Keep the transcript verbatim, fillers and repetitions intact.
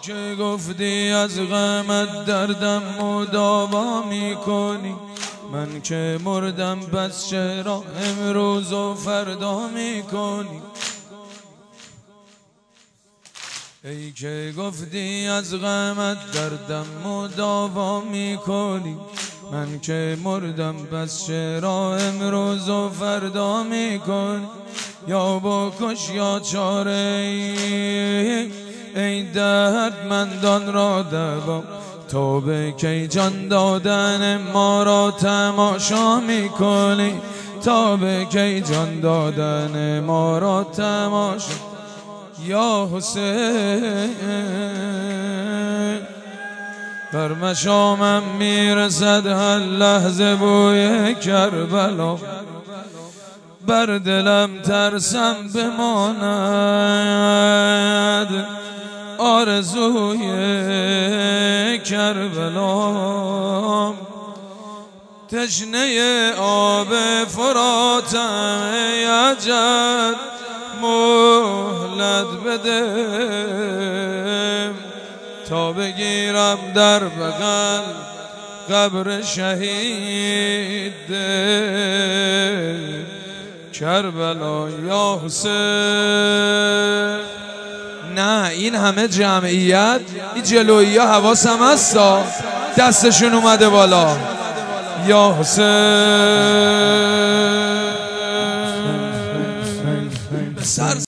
که گفتی از غمت دردم مداوا میکنی، من که مردم پس چرا امروز و فردا میکنی؟ ای که گفتی از غمت دردم مداوا میکنی، من که مردم پس چرا امروز و فردا میکنی؟ یا بکش یا چاره ای, ای دردمندان را دوا، تو به کی جان دادن ما را تماشا میکنی؟ تا به کی جان دادن ما را تماشا؟ یا حسین بر مشامم میرسد هر لحظه بوی کربلا، بر دلم ترسم بماند آرزوی کربلا. تشنه آب فراتم ای عجب مهلت بده، تا بگیرم در بغل قبر شهید کربلا. یا حسین نه این همه جمعیت، این جلویی ها حواسم هستا دستشون اومده بالا. یا حسین